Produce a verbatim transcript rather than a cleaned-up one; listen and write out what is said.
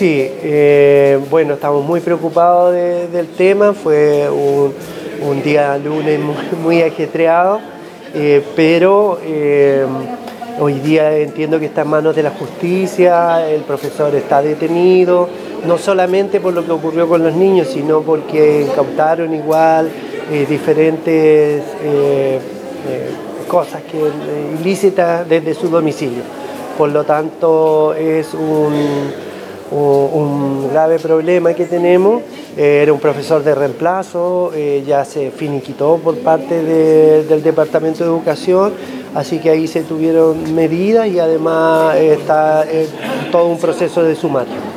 Sí, eh, bueno, estamos muy preocupados de, del tema, fue un, un día lunes muy, muy ajetreado, eh, pero eh, hoy día entiendo que está en manos de la justicia, el profesor está detenido, no solamente por lo que ocurrió con los niños, sino porque incautaron igual eh, diferentes eh, eh, cosas que, eh, ilícitas desde su domicilio. Por lo tanto, es un... un grave problema que tenemos. Eh, era un profesor de reemplazo, eh, ya se finiquitó por parte de, del Departamento de Educación, así que ahí se tuvieron medidas y además eh, está eh, todo un proceso de sumario.